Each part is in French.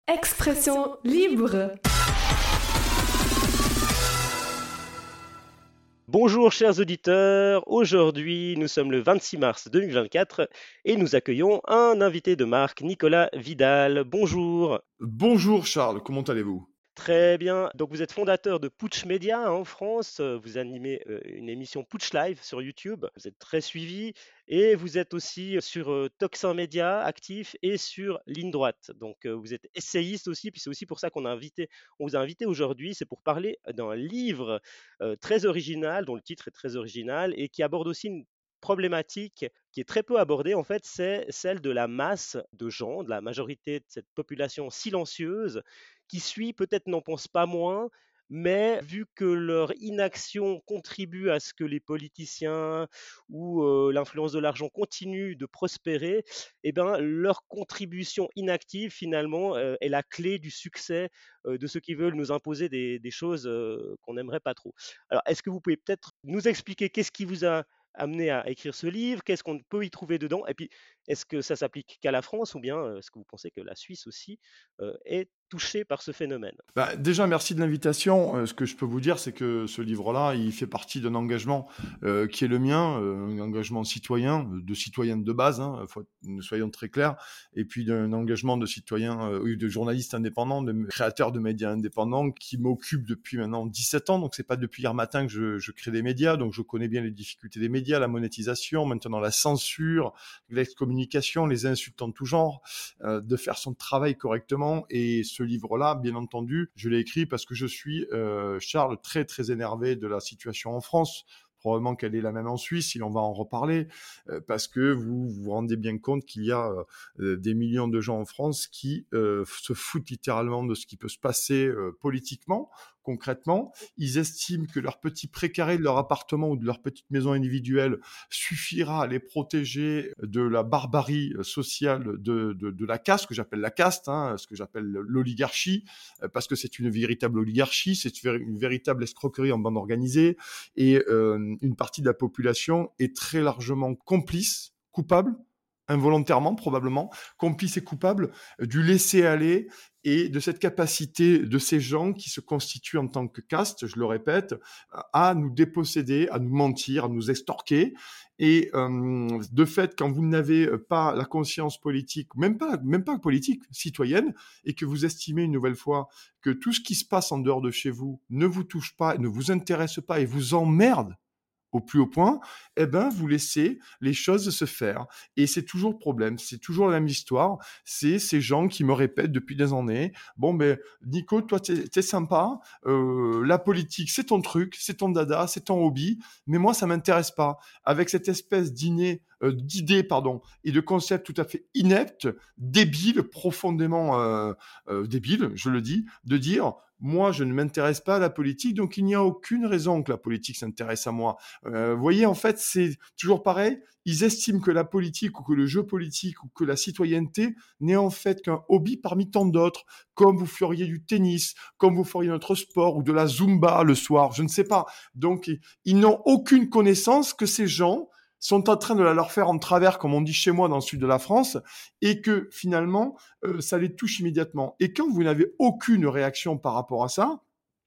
Expression libre. Bonjour chers auditeurs, aujourd'hui nous sommes le 26 mars 2024 et nous accueillons un invité de marque, Nicolas Vidal. Bonjour. Bonjour Charles, comment allez-vous? Très bien, donc vous êtes fondateur de Putsch Média en France, vous animez une émission Putsch Live sur YouTube, vous êtes très suivi et vous êtes aussi sur Toxin Média actif et sur Ligne Droite. Donc vous êtes essayiste aussi, puis c'est aussi pour ça on vous a invité aujourd'hui, c'est pour parler d'un livre très original, dont le titre est très original et qui aborde aussi une problématique qui est très peu abordée en fait, c'est celle de la masse de gens, de la majorité de cette population silencieuse qui suit, peut-être n'en pense pas moins, mais vu que leur inaction contribue à ce que les politiciens ou l'influence de l'argent continue de prospérer, eh ben, leur contribution inactive, finalement, est la clé du succès de ceux qui veulent nous imposer des choses qu'on n'aimerait pas trop. Alors, est-ce que vous pouvez peut-être nous expliquer qu'est-ce qui vous a amené à écrire ce livre, qu'est-ce qu'on peut y trouver dedans, et puis est-ce que ça s'applique qu'à la France ou bien est-ce que vous pensez que la Suisse aussi est touchée par ce phénomène? Déjà, merci de l'invitation. Ce que je peux vous dire, c'est que ce livre-là, il fait partie d'un engagement qui est le mien, un engagement citoyen, de citoyen de base, hein, soyons très clairs, et puis d'un engagement de citoyen, de journaliste indépendant, de créateur de médias indépendants, qui m'occupe depuis maintenant 17 ans. Donc, c'est pas depuis hier matin que je crée des médias, donc je connais bien les difficultés des médias, la monétisation, maintenant la censure, l'excommunication, les insultes en tout genre, de faire son travail correctement. Et ce livre-là, bien entendu, je l'ai écrit parce que je suis, Charles, très très énervé de la situation en France. Probablement qu'elle est la même en Suisse, si on va en reparler, parce que vous vous rendez bien compte qu'il y a des millions de gens en France qui se foutent littéralement de ce qui peut se passer politiquement, concrètement. Ils estiment que leur petit précaré de leur appartement ou de leur petite maison individuelle suffira à les protéger de la barbarie sociale de la caste, ce que j'appelle la caste, hein, ce que j'appelle l'oligarchie, parce que c'est une véritable oligarchie, c'est une véritable escroquerie en bande organisée, et une partie de la population est très largement complice, coupable, involontairement probablement, complice et coupable du laisser-aller et de cette capacité de ces gens qui se constituent en tant que caste, je le répète, à nous déposséder, à nous mentir, à nous extorquer. Et de fait, quand vous n'avez pas la conscience politique, même pas politique, citoyenne, et que vous estimez une nouvelle fois que tout ce qui se passe en dehors de chez vous ne vous touche pas, ne vous intéresse pas et vous emmerde au plus haut point, eh ben, vous laissez les choses se faire. Et c'est toujours le problème, c'est toujours la même histoire. C'est ces gens qui me répètent depuis des années, bon, ben, Nico, toi, t'es sympa, la politique, c'est ton truc, c'est ton dada, c'est ton hobby, mais moi, ça m'intéresse pas. Avec cette espèce d'idée, pardon, et de concept tout à fait inepte, débile, profondément débile, je le dis, de dire, moi, je ne m'intéresse pas à la politique, donc il n'y a aucune raison que la politique s'intéresse à moi. Vous voyez, en fait, c'est toujours pareil. Ils estiment que la politique ou que le jeu politique ou que la citoyenneté n'est en fait qu'un hobby parmi tant d'autres, comme vous feriez du tennis, comme vous feriez notre sport ou de la zumba le soir, je ne sais pas. Donc, ils n'ont aucune connaissance que ces gens sont en train de la leur faire en travers, comme on dit chez moi dans le sud de la France, et que finalement, ça les touche immédiatement. Et quand vous n'avez aucune réaction par rapport à ça,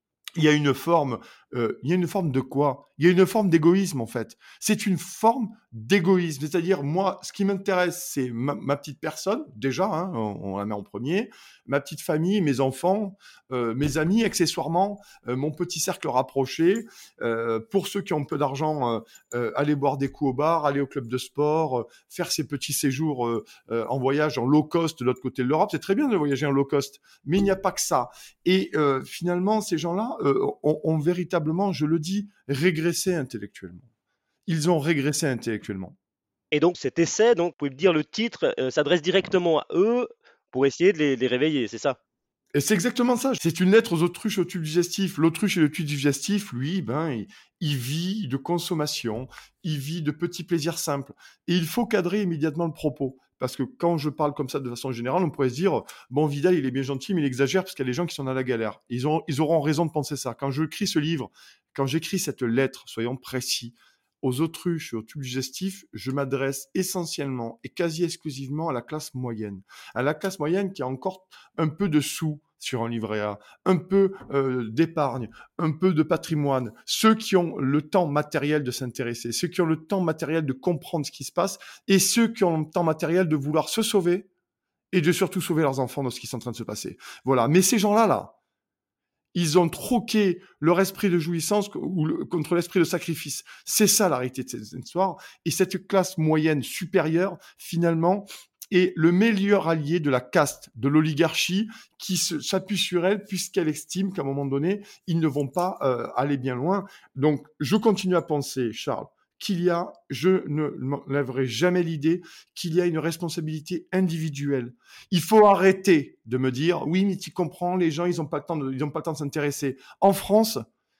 il y a une forme de quoi? Il y a une forme d'égoïsme en fait. C'est une forme d'égoïsme, c'est-à-dire moi, ce qui m'intéresse, c'est ma petite personne déjà, hein, on la met en premier, ma petite famille, mes enfants, mes amis accessoirement, mon petit cercle rapproché. Pour ceux qui ont peu d'argent, aller boire des coups au bar, aller au club de sport, faire ces petits séjours en voyage en low cost de l'autre côté de l'Europe. C'est très bien de voyager en low cost, mais il n'y a pas que ça. Et finalement, ces gens-là ont véritablement, je le dis, régressé intellectuellement. Ils ont régressé intellectuellement. Et donc cet essai, donc, vous pouvez me dire le titre, s'adresse directement à eux pour essayer de les réveiller, c'est ça? Et c'est exactement ça. C'est une lettre aux autruches au tube digestif. L'autruche et le tube digestif, lui, il vit de consommation, il vit de petits plaisirs simples. Et il faut cadrer immédiatement le propos. Parce que quand je parle comme ça de façon générale, on pourrait se dire, bon, Vidal, il est bien gentil, mais il exagère parce qu'il y a des gens qui sont dans la galère. Ils auront raison de penser ça. Quand j'écris ce livre, quand j'écris cette lettre, soyons précis, aux autruches et aux tubes digestifs, je m'adresse essentiellement et quasi exclusivement à la classe moyenne. À la classe moyenne qui a encore un peu de sous sur un livret A, un peu d'épargne, un peu de patrimoine, ceux qui ont le temps matériel de s'intéresser, ceux qui ont le temps matériel de comprendre ce qui se passe et ceux qui ont le temps matériel de vouloir se sauver et de surtout sauver leurs enfants dans ce qui est en train de se passer. Voilà. Mais ces gens-là, ils ont troqué leur esprit de jouissance contre l'esprit de sacrifice. C'est ça la réalité de cette histoire. Et cette classe moyenne supérieure, finalement, est le meilleur allié de la caste, de l'oligarchie, qui s'appuie sur elle puisqu'elle estime qu'à un moment donné, ils ne vont pas aller bien loin. Donc, je continue à penser, Charles, je ne m'enlèverai jamais l'idée qu'il y a une responsabilité individuelle. Il faut arrêter de me dire, oui, mais tu comprends, les gens, ils n'ont pas le temps de s'intéresser. En France,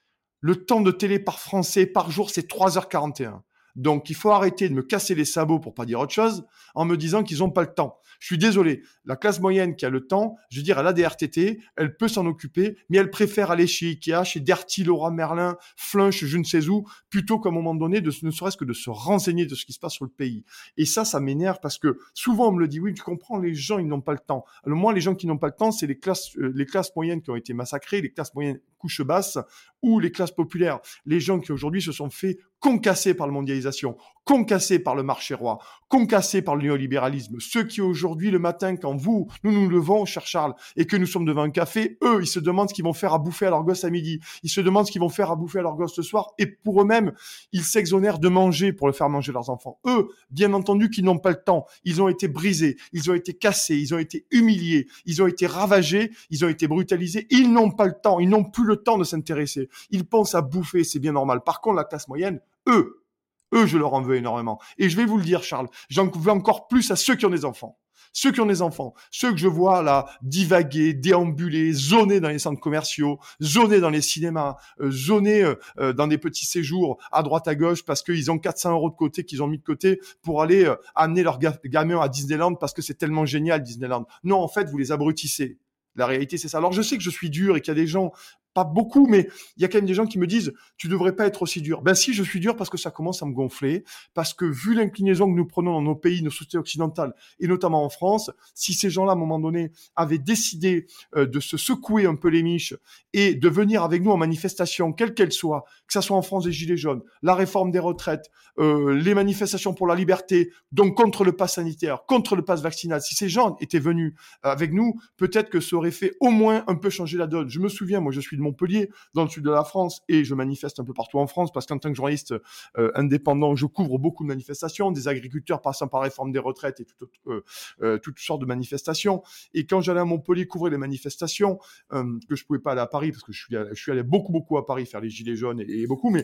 le temps de télé par Français par jour, c'est 3h41. Donc, il faut arrêter de me casser les sabots, pour pas dire autre chose, en me disant qu'ils n'ont pas le temps. Je suis désolé. La classe moyenne qui a le temps, je veux dire, elle a des RTT, elle peut s'en occuper, mais elle préfère aller chez Ikea, chez Darty, Leroy Merlin, Flunch, je ne sais où, plutôt qu'à un moment donné, ne serait-ce que de se renseigner de ce qui se passe sur le pays. Et ça m'énerve parce que souvent on me le dit, oui, tu comprends, les gens, ils n'ont pas le temps. Alors moi, les gens qui n'ont pas le temps, c'est les classes moyennes qui ont été massacrées, les classes moyennes couches basses ou les classes populaires. Les gens qui aujourd'hui se sont fait concassés par la mondialisation, concassés par le marché roi, concassés par le néolibéralisme. Ceux qui aujourd'hui, le matin, quand nous nous levons, cher Charles, et que nous sommes devant un café, eux, ils se demandent ce qu'ils vont faire à bouffer à leur gosse à midi. Ils se demandent ce qu'ils vont faire à bouffer à leur gosse ce soir. Et pour eux-mêmes, ils s'exonèrent de manger pour le faire manger leurs enfants. Eux, bien entendu, qu'ils n'ont pas le temps. Ils ont été brisés, ils ont été cassés, ils ont été humiliés, ils ont été ravagés, ils ont été brutalisés. Ils n'ont pas le temps, ils n'ont plus le temps de s'intéresser. Ils pensent à bouffer, c'est bien normal. Par contre, la classe moyenne, eux, je leur en veux énormément. Et je vais vous le dire, Charles, j'en veux encore plus à ceux qui ont des enfants. Ceux qui ont des enfants, ceux que je vois là divaguer, déambuler, zoner dans les centres commerciaux, zoner dans les cinémas, zoner dans des petits séjours à droite à gauche parce qu'ils ont 400 € de côté qu'ils ont mis de côté pour aller amener leurs gamins à Disneyland parce que c'est tellement génial Disneyland. Non, en fait, vous les abrutissez. La réalité, c'est ça. Alors, je sais que je suis dur et qu'il y a des gens, pas beaucoup, mais il y a quand même des gens qui me disent « Tu devrais pas être aussi dur ». Ben si, je suis dur parce que ça commence à me gonfler, parce que vu l'inclinaison que nous prenons dans nos pays, nos sociétés occidentales, et notamment en France, si ces gens-là, à un moment donné, avaient décidé de se secouer un peu les miches et de venir avec nous en manifestation, quelle qu'elle soit, que ça soit en France des Gilets jaunes, la réforme des retraites, les manifestations pour la liberté, donc contre le pass sanitaire, contre le pass vaccinal, si ces gens étaient venus avec nous, peut-être que ça aurait fait au moins un peu changer la donne. Je me souviens, moi je suis de Montpellier, dans le sud de la France, et je manifeste un peu partout en France, parce qu'en tant que journaliste indépendant, je couvre beaucoup de manifestations, des agriculteurs passant par la réforme des retraites et toutes sortes de manifestations. Et quand j'allais à Montpellier couvrir les manifestations, que je pouvais pas aller à Paris, parce que je suis allé beaucoup à Paris faire les Gilets jaunes et beaucoup, mais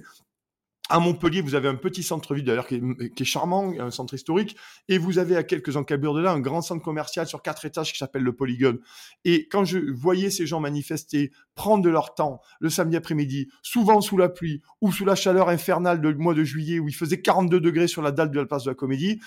à Montpellier, vous avez un petit centre-ville d'ailleurs qui est charmant, un centre historique, et vous avez à quelques encablures de là un grand centre commercial sur 4 étages qui s'appelle le Polygone. Et quand je voyais ces gens manifester, prendre de leur temps le samedi après-midi, souvent sous la pluie ou sous la chaleur infernale du mois de juillet où il faisait 42 degrés sur la dalle de la place de la Comédie,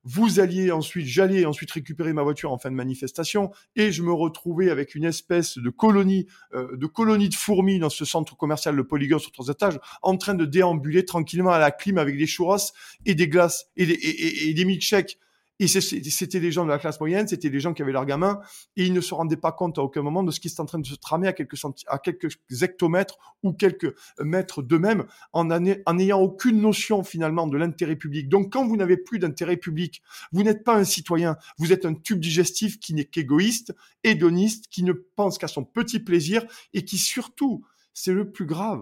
j'allais ensuite récupérer ma voiture en fin de manifestation et je me retrouvais avec une espèce de colonie de fourmis dans ce centre commercial, le Polygone sur 3 étages, en train de déambuler tranquillement à la clim avec des churros et des glaces et des milkshakes. Et c'était des gens de la classe moyenne, c'était des gens qui avaient leurs gamins, et ils ne se rendaient pas compte à aucun moment de ce qui est en train de se tramer à quelques hectomètres ou quelques mètres d'eux-mêmes, en n'ayant aucune notion finalement de l'intérêt public. Donc quand vous n'avez plus d'intérêt public, vous n'êtes pas un citoyen, vous êtes un tube digestif qui n'est qu'égoïste, hédoniste, qui ne pense qu'à son petit plaisir, et qui surtout, c'est le plus grave,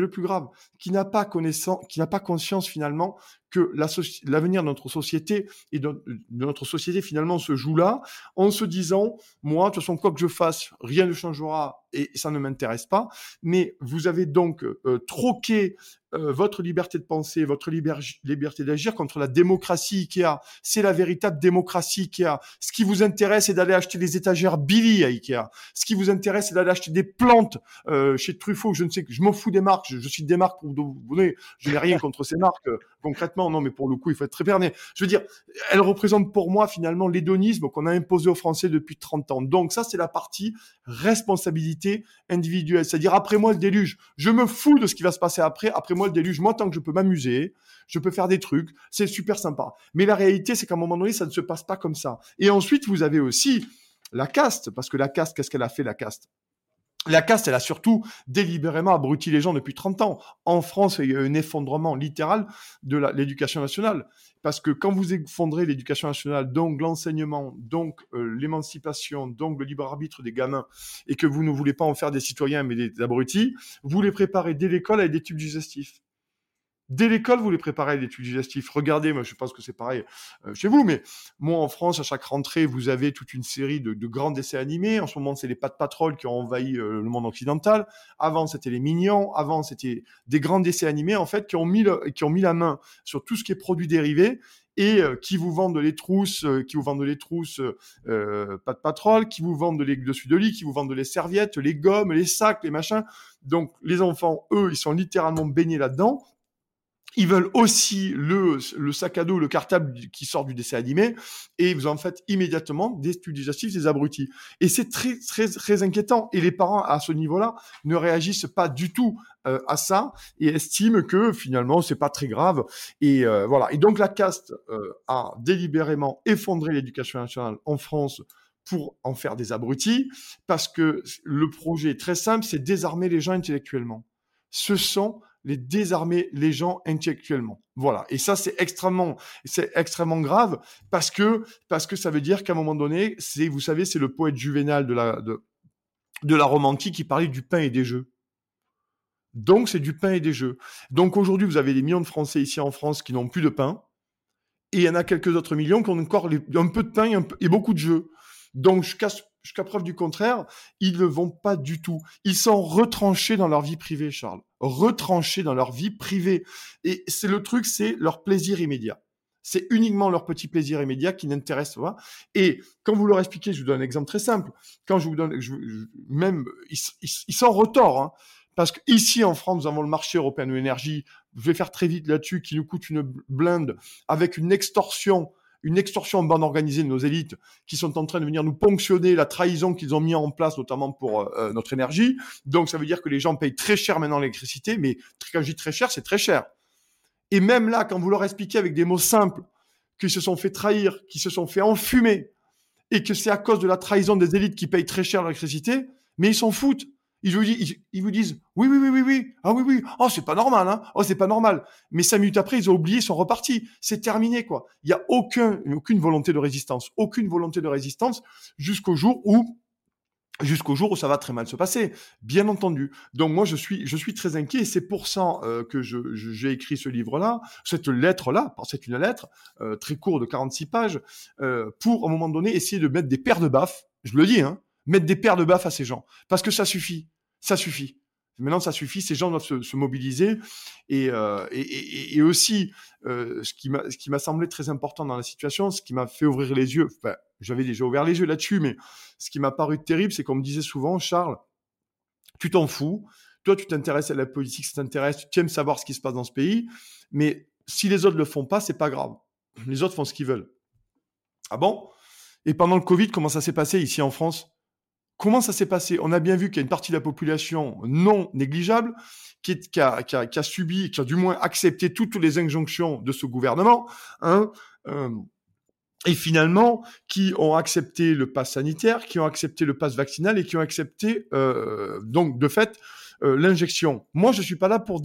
qui n'a pas conscience finalement que l'avenir de notre société et de notre société finalement se joue là, en se disant, moi, de toute façon, quoi que je fasse, rien ne changera et ça ne m'intéresse pas. Mais vous avez donc troqué votre liberté de penser, votre liberté d'agir contre la démocratie Ikea. C'est la véritable démocratie Ikea. Ce qui vous intéresse, c'est d'aller acheter des étagères Billy à Ikea. Ce qui vous intéresse, c'est d'aller acheter des plantes chez Truffaut. Je ne sais, je m'en fous des marques. Je cite des marques pour vous donner. Je n'ai rien contre ces marques concrètement. maintenant. Non, mais pour le coup, il faut être très clair. Mais je veux dire, elle représente pour moi finalement l'hédonisme qu'on a imposé aux Français depuis 30 ans. Donc ça, c'est la partie responsabilité individuelle. C'est-à-dire, après moi, le déluge. Je me fous de ce qui va se passer après. Après moi, le déluge. Moi, tant que je peux m'amuser, je peux faire des trucs, c'est super sympa. Mais la réalité, c'est qu'à un moment donné, ça ne se passe pas comme ça. Et ensuite, vous avez aussi la caste, parce que la caste, qu'est-ce qu'elle a fait, la caste? La caste, elle a surtout délibérément abruti les gens depuis 30 ans. En France, il y a eu un effondrement littéral de l'éducation nationale. Parce que quand vous effondrez l'éducation nationale, donc l'enseignement, donc l'émancipation, donc le libre arbitre des gamins, et que vous ne voulez pas en faire des citoyens mais des abrutis, vous les préparez dès l'école avec des tubes digestifs. Dès l'école, vous les préparez à l'étude digestive. Regardez, moi, je pense que c'est pareil chez vous, mais moi, en France, à chaque rentrée, vous avez toute une série de grands dessins animés. En ce moment, c'est les Paws Patrol qui ont envahi le monde occidental. Avant, c'était les Mignons. Avant, c'était des grands dessins animés, en fait, qui ont mis la main sur tout ce qui est produits dérivés et qui vous vendent les trousses, Paws Patrol, qui vous vendent les dessus de lit, qui vous vendent les serviettes, les gommes, les sacs, les machins. Donc, les enfants, eux, ils sont littéralement baignés là-dedans. Ils veulent aussi le sac à dos, le cartable qui sort du dessin animé, et vous en faites immédiatement des études digestives, des abrutis. Et c'est très, très, très inquiétant. Et les parents, à ce niveau-là, ne réagissent pas du tout à ça, et estiment que finalement, c'est pas très grave. Et voilà. Et donc, la caste a délibérément effondré l'éducation nationale en France pour en faire des abrutis, parce que le projet est très simple, c'est désarmer les gens intellectuellement. Ce sont les désarmer les gens intellectuellement. Voilà. Et ça, c'est extrêmement grave parce que ça veut dire qu'à un moment donné, vous savez, c'est le poète Juvénal de la Rome antique qui parlait du pain et des jeux. Donc, c'est du pain et des jeux. Donc, aujourd'hui, vous avez des millions de Français ici en France qui n'ont plus de pain. Et il y en a quelques autres millions qui ont encore un peu de pain et beaucoup de jeux. Donc, jusqu'à preuve du contraire, ils ne vont pas du tout. Ils sont retranchés dans leur vie privée, Charles. Retranchés dans leur vie privée. Et c'est le truc, c'est leur plaisir immédiat. C'est uniquement leur petit plaisir immédiat qui n'intéresse pas. Et quand vous leur expliquez, je vous donne un exemple très simple. Quand je vous donne, ils sont retors, hein. Parce qu'ici, en France, nous avons le marché européen de l'énergie. Je vais faire très vite là-dessus, qui nous coûte une blinde avec une extorsion en bande organisée de nos élites qui sont en train de venir nous ponctionner la trahison qu'ils ont mis en place, notamment pour notre énergie. Donc, ça veut dire que les gens payent très cher maintenant l'électricité, mais quand je dis très cher, c'est très cher. Et même là, quand vous leur expliquez avec des mots simples qu'ils se sont fait trahir, qu'ils se sont fait enfumer, et que c'est à cause de la trahison des élites qui payent très cher l'électricité, mais ils s'en foutent. Ils vous disent oui. Ah oui. Oh, c'est pas normal, hein. Oh, c'est pas normal. Mais 5 minutes après, ils ont oublié, ils sont repartis. C'est terminé, quoi. Il y a aucune volonté de résistance. Aucune volonté de résistance jusqu'au jour où ça va très mal se passer, bien entendu. Donc moi, je suis très inquiet et c'est pour ça que j'ai écrit ce livre-là, cette lettre-là, c'est une lettre très courte de 46 pages, pour à un moment donné essayer de mettre des paires de baffes, je le dis, hein, mettre des paires de baffes à ces gens, parce que ça suffit. Maintenant, ça suffit. Ces gens doivent se mobiliser et aussi ce qui m'a semblé très important dans la situation, ce qui m'a fait ouvrir les yeux. Enfin, j'avais déjà ouvert les yeux là-dessus, mais ce qui m'a paru terrible, c'est qu'on me disait souvent, Charles, tu t'en fous. Toi, tu t'intéresses à la politique, ça t'intéresse, tu aimes savoir ce qui se passe dans ce pays, mais si les autres le font pas, c'est pas grave. Les autres font ce qu'ils veulent. Ah bon? Et pendant le Covid, comment ça s'est passé ici en France? Comment ça s'est passé? On a bien vu qu'il y a une partie de la population non négligeable qui a subi, qui a du moins accepté toutes les injonctions de ce gouvernement, hein, et finalement, qui ont accepté le pass sanitaire, qui ont accepté le pass vaccinal et qui ont accepté, donc, de fait, l'injection. Moi, je suis pas là pour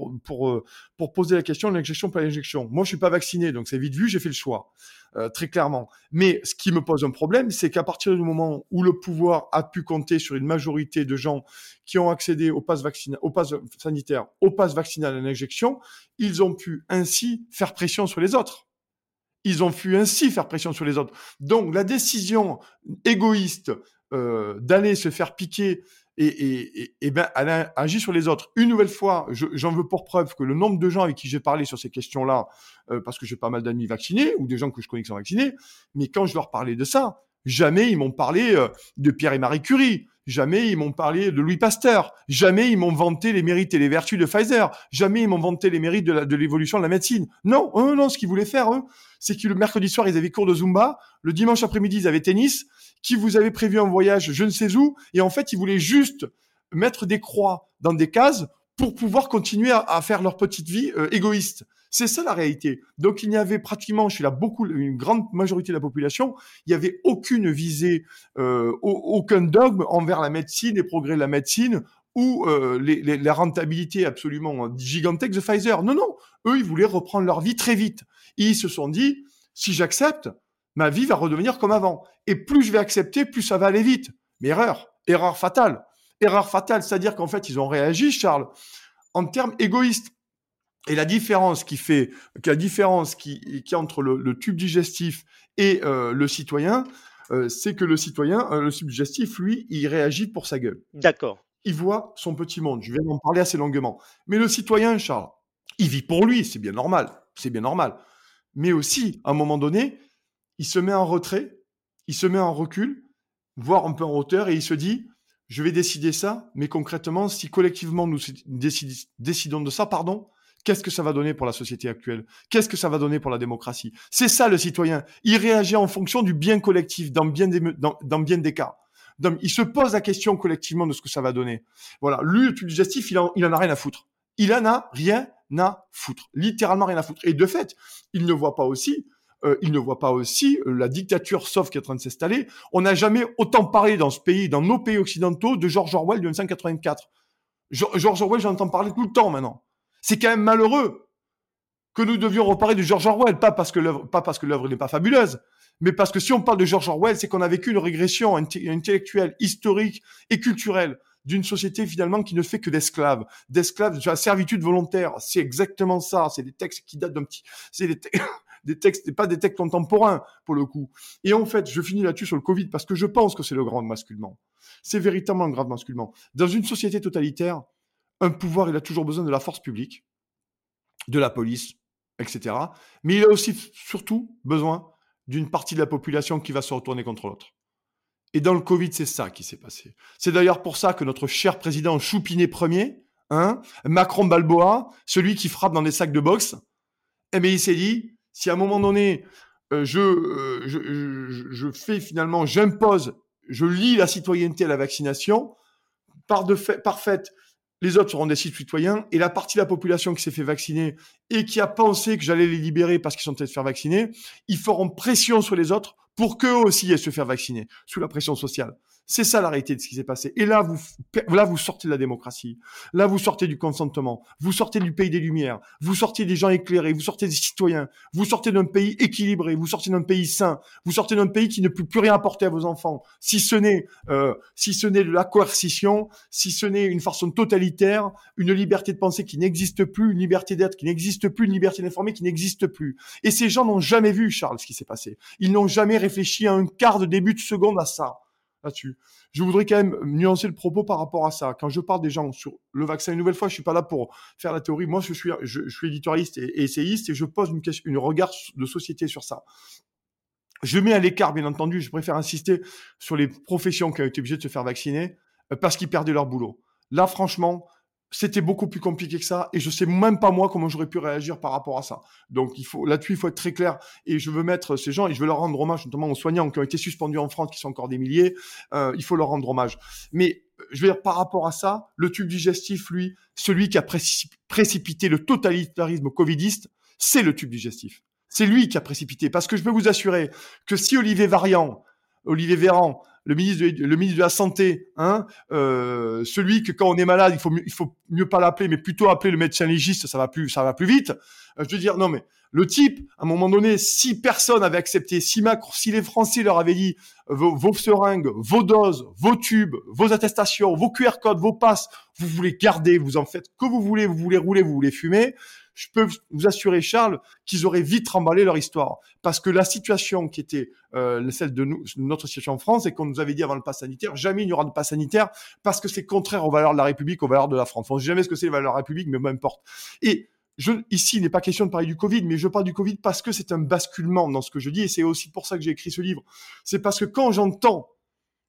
poser la question de l'injection, pas l'injection. Moi, je suis pas vacciné, donc c'est vite vu, j'ai fait le choix, très clairement. Mais ce qui me pose un problème, c'est qu'à partir du moment où le pouvoir a pu compter sur une majorité de gens qui ont accédé au pass sanitaire, au pass vaccinal à l'injection, ils ont pu ainsi faire pression sur les autres. Donc, la décision égoïste d'aller se faire piquer et ben, elle a agi sur les autres. Une nouvelle fois, j'en veux pour preuve que le nombre de gens avec qui j'ai parlé sur ces questions-là, parce que j'ai pas mal d'amis vaccinés ou des gens que je connais qui sont vaccinés, mais quand je leur parlais de ça, jamais ils m'ont parlé de Pierre et Marie Curie. Jamais ils m'ont parlé de Louis Pasteur. Jamais ils m'ont vanté les mérites et les vertus de Pfizer. Jamais ils m'ont vanté les mérites de l'évolution de la médecine. Non, non, ce qu'ils voulaient faire, eux, c'est que le mercredi soir, ils avaient cours de Zumba. Le dimanche après-midi, ils avaient tennis. Qui vous avait prévu un voyage je ne sais où. Et en fait, ils voulaient juste mettre des croix dans des cases pour pouvoir continuer à faire leur petite vie égoïste. C'est ça la réalité. Donc il n'y avait pratiquement, chez une grande majorité de la population, il n'y avait aucune visée, aucun dogme envers la médecine, les progrès de la médecine ou la rentabilité absolument gigantesque de Pfizer. Non, non, eux ils voulaient reprendre leur vie très vite. Et ils se sont dit, si j'accepte, ma vie va redevenir comme avant. Et plus je vais accepter, plus ça va aller vite. Mais erreur fatale. Erreur fatale, c'est-à-dire qu'en fait ils ont réagi, Charles, en termes égoïstes. Et la différence qui entre le tube digestif et le citoyen, c'est que le tube digestif, lui, il réagit pour sa gueule. D'accord. Il voit son petit monde. Je viens d'en parler assez longuement. Mais le citoyen, Charles, il vit pour lui, c'est bien normal. C'est bien normal. Mais aussi, à un moment donné, il se met en retrait, il se met en recul, voire un peu en hauteur, et il se dit, je vais décider ça, mais concrètement, si collectivement nous décidons de ça, qu'est-ce que ça va donner pour la société actuelle? Qu'est-ce que ça va donner pour la démocratie? C'est ça le citoyen. Il réagit en fonction du bien collectif dans bien des cas. Donc, il se pose la question collectivement de ce que ça va donner. Voilà. Lui, le tube digestif, il en a rien à foutre. Il en a rien à foutre. Littéralement rien à foutre. Et de fait, il ne voit pas aussi la dictature soft qui est en train de s'installer. On n'a jamais autant parlé dans ce pays, dans nos pays occidentaux, de George Orwell de 1984. George Orwell, j'entends parler tout le temps maintenant. C'est quand même malheureux que nous devions reparler de George Orwell, pas parce que l'œuvre n'est pas fabuleuse, mais parce que si on parle de George Orwell, c'est qu'on a vécu une régression intellectuelle, historique et culturelle d'une société finalement qui ne fait que d'esclaves de la servitude volontaire. C'est exactement ça. C'est des textes qui datent c'est des textes, pas des textes contemporains pour le coup. Et en fait, je finis là-dessus sur le Covid parce que je pense que c'est le grand basculement. C'est véritablement un grand basculement. Dans une société totalitaire, un pouvoir, il a toujours besoin de la force publique, de la police, etc. Mais il a aussi, surtout, besoin d'une partie de la population qui va se retourner contre l'autre. Et dans le Covid, c'est ça qui s'est passé. C'est d'ailleurs pour ça que notre cher président Choupinet Ier, Macron Balboa, celui qui frappe dans des sacs de boxe, eh bien, il s'est dit, si à un moment donné, j'impose, je lie la citoyenneté à la vaccination, par fait, les autres seront des citoyens, et la partie de la population qui s'est fait vacciner et qui a pensé que j'allais les libérer parce qu'ils sont peut-être faire vacciner, ils feront pression sur les autres pour qu'eux aussi aient se faire vacciner, sous la pression sociale. C'est ça la réalité de ce qui s'est passé. Et là, vous sortez de la démocratie. Là, vous sortez du consentement. Vous sortez du pays des Lumières. Vous sortez des gens éclairés. Vous sortez des citoyens. Vous sortez d'un pays équilibré. Vous sortez d'un pays sain. Vous sortez d'un pays qui ne peut plus rien apporter à vos enfants. Si ce n'est de la coercition, si ce n'est une façon totalitaire, une liberté de penser qui n'existe plus, une liberté d'être qui n'existe plus, une liberté d'informer qui n'existe plus. Et ces gens n'ont jamais vu, Charles, ce qui s'est passé. Ils n'ont jamais réfléchi à un quart de début de seconde à ça. Là-dessus. Je voudrais quand même nuancer le propos par rapport à ça. Quand je parle des gens sur le vaccin, une nouvelle fois, je suis pas là pour faire la théorie. Moi, je suis éditorialiste et essayiste et je pose une regard de société sur ça. Je mets à l'écart, bien entendu, je préfère insister sur les professions qui ont été obligées de se faire vacciner parce qu'ils perdaient leur boulot. Là, franchement, c'était beaucoup plus compliqué que ça et je sais même pas moi comment j'aurais pu réagir par rapport à ça. Donc là-dessus, il faut être très clair et je veux mettre ces gens et je veux leur rendre hommage, notamment aux soignants qui ont été suspendus en France, qui sont encore des milliers. Il faut leur rendre hommage. Mais je veux dire, par rapport à ça, le tube digestif, lui, celui qui a précipité le totalitarisme covidiste, c'est le tube digestif. C'est lui qui a précipité. Parce que je peux vous assurer que si Olivier Véran, le ministre de la Santé, celui que quand on est malade, il faut mieux pas l'appeler, mais plutôt appeler le médecin légiste, ça va plus vite. Je veux dire, non, mais le type, à un moment donné, si personne avait accepté, si les Français leur avaient dit vos seringues, vos doses, vos tubes, vos attestations, vos QR codes, vos passes, vous voulez garder, vous en faites que vous voulez rouler, vous voulez fumer, je peux vous assurer, Charles, qu'ils auraient vite remballé leur histoire. Parce que la situation qui était celle de notre situation en France, et qu'on nous avait dit avant le pass sanitaire, jamais il n'y aura de pass sanitaire, parce que c'est contraire aux valeurs de la République, aux valeurs de la France. On ne sait jamais ce que c'est les valeurs de la République, mais peu importe. Et ici, il n'est pas question de parler du Covid, mais je parle du Covid parce que c'est un basculement dans ce que je dis, et c'est aussi pour ça que j'ai écrit ce livre. C'est parce que quand j'entends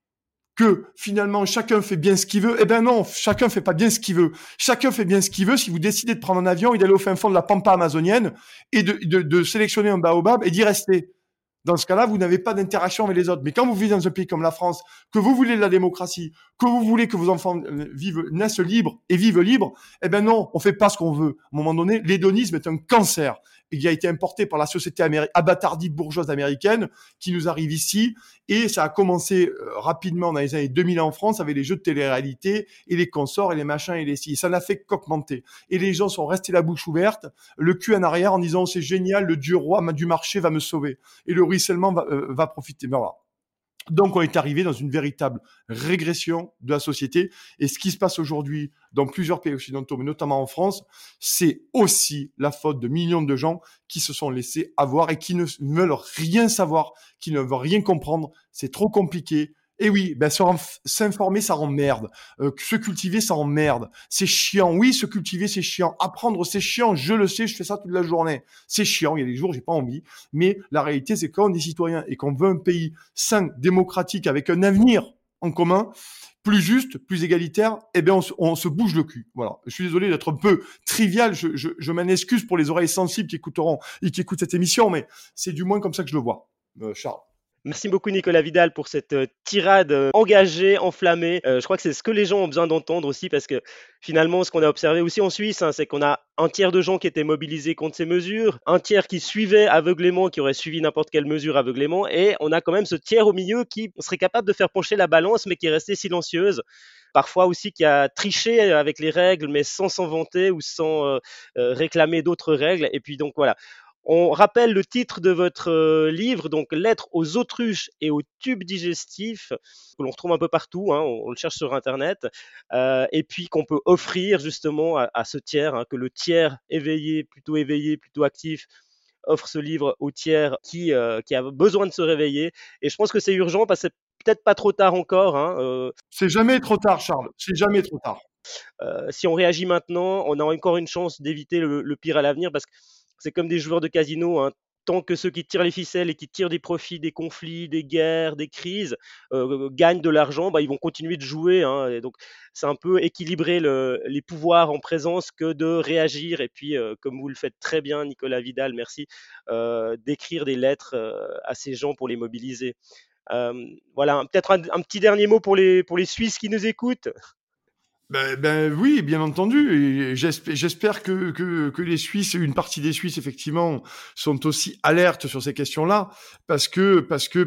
que finalement chacun fait bien ce qu'il veut. Eh ben non, chacun fait pas bien ce qu'il veut. Chacun fait bien ce qu'il veut si vous décidez de prendre un avion et d'aller au fin fond de la pampa amazonienne et de sélectionner un baobab et d'y rester. Dans ce cas-là, vous n'avez pas d'interaction avec les autres. Mais quand vous vivez dans un pays comme la France, que vous voulez de la démocratie, que vous voulez que vos enfants naissent libres et vivent libres, eh ben non, on fait pas ce qu'on veut. À un moment donné, l'hédonisme est un cancer. Il a été importé par la société abâtardie bourgeoise américaine qui nous arrive ici. Et ça a commencé rapidement dans les années 2000 en France avec les jeux de télé-réalité et les consorts et les machins et les ci. Ça n'a fait qu'augmenter. Et les gens sont restés la bouche ouverte, le cul en arrière en disant c'est génial, le dieu roi du marché va me sauver. Et le ruissellement va profiter. Ben voilà. Donc, on est arrivé dans une véritable régression de la société. Et ce qui se passe aujourd'hui dans plusieurs pays occidentaux, mais notamment en France, c'est aussi la faute de millions de gens qui se sont laissés avoir et qui ne veulent rien savoir, qui ne veulent rien comprendre. C'est trop compliqué. Et oui, ben s'informer, ça emmerde. Se cultiver, ça emmerde. C'est chiant. Oui, se cultiver, c'est chiant. Apprendre, c'est chiant. Je le sais, je fais ça toute la journée. C'est chiant. Il y a des jours, j'ai pas envie. Mais la réalité, c'est que quand on est citoyen et qu'on veut un pays sain, démocratique, avec un avenir en commun, plus juste, plus égalitaire, eh bien, on se bouge le cul. Voilà. Je suis désolé d'être un peu trivial. Je m'en excuse pour les oreilles sensibles qui écoutent cette émission, mais c'est du moins comme ça que je le vois. Charles. Merci beaucoup Nicolas Vidal pour cette tirade engagée, enflammée. Je crois que c'est ce que les gens ont besoin d'entendre aussi parce que finalement ce qu'on a observé aussi en Suisse, c'est qu'on a un tiers de gens qui étaient mobilisés contre ces mesures, un tiers qui suivait aveuglément, qui aurait suivi n'importe quelle mesure aveuglément, et on a quand même ce tiers au milieu qui serait capable de faire pencher la balance mais qui est restée silencieuse. Parfois aussi qui a triché avec les règles mais sans s'en vanter ou sans réclamer d'autres règles. Et puis donc voilà. On rappelle le titre de votre livre, donc Lettres aux autruches et aux tubes digestifs, que l'on retrouve un peu partout, on le cherche sur Internet, et puis qu'on peut offrir justement à ce tiers, que le tiers éveillé, plutôt actif, offre ce livre au tiers qui a besoin de se réveiller. Et je pense que c'est urgent parce que c'est peut-être pas trop tard encore. C'est jamais trop tard, Charles. C'est jamais trop tard. Si on réagit maintenant, on a encore une chance d'éviter le pire à l'avenir parce que c'est comme des joueurs de casino, tant que ceux qui tirent les ficelles et qui tirent des profits des conflits, des guerres, des crises, gagnent de l'argent, ils vont continuer de jouer. Et donc, c'est un peu équilibrer les pouvoirs en présence que de réagir. Et puis, comme vous le faites très bien, Nicolas Vidal, merci, d'écrire des lettres à ces gens pour les mobiliser. Voilà, peut-être un petit dernier mot pour les Suisses qui nous écoutent. Ben oui, bien entendu. Et j'espère que les Suisses, une partie des Suisses, effectivement, sont aussi alertes sur ces questions-là, parce que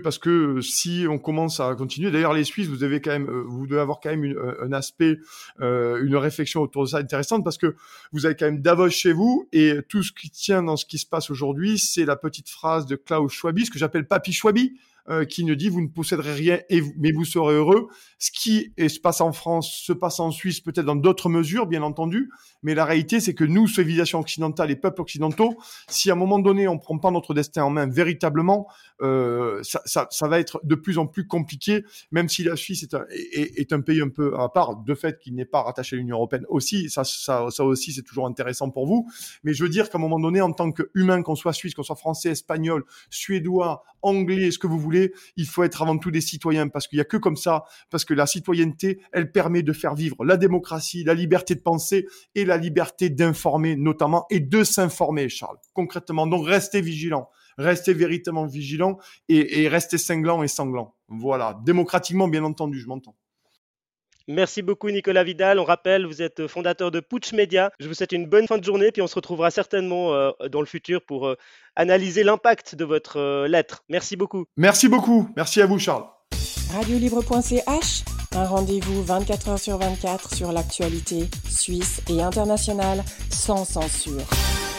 si on commence à continuer, d'ailleurs les Suisses, vous devez avoir quand même un aspect, une réflexion autour de ça intéressante, parce que vous avez quand même Davos chez vous, et tout ce qui tient dans ce qui se passe aujourd'hui, c'est la petite phrase de Klaus Schwab, ce que j'appelle Papy Schwabi, qui ne dit vous ne posséderez rien mais vous serez heureux. Ce qui se passe en France se passe en Suisse, peut-être dans d'autres mesures, bien entendu, mais la réalité c'est que nous, civilisation occidentale et peuples occidentaux, si à un moment donné on prend pas notre destin en main véritablement, ça va être de plus en plus compliqué, même si la Suisse est un pays un peu à part, de fait qu'il n'est pas rattaché à l'Union européenne aussi, ça aussi c'est toujours intéressant pour vous, mais je veux dire qu'à un moment donné, en tant qu'humain, qu'on soit suisse, qu'on soit français, espagnol, suédois, anglais, ce que vous voulez, il faut être avant tout des citoyens, parce qu'il y a que comme ça, parce que la citoyenneté, elle permet de faire vivre la démocratie, la liberté de penser et la liberté d'informer notamment, et de s'informer, Charles, concrètement. Donc restez vigilants, restez véritablement vigilants et restez cinglants et sanglants. Voilà, démocratiquement bien entendu, je m'entends. Merci beaucoup Nicolas Vidal. On rappelle, vous êtes fondateur de Putsch Media. Je vous souhaite une bonne fin de journée, puis on se retrouvera certainement dans le futur pour analyser l'impact de votre lettre. Merci beaucoup. Merci beaucoup. Merci à vous, Charles. Radiolibre.ch, un rendez-vous 24h sur 24 sur l'actualité suisse et internationale, sans censure.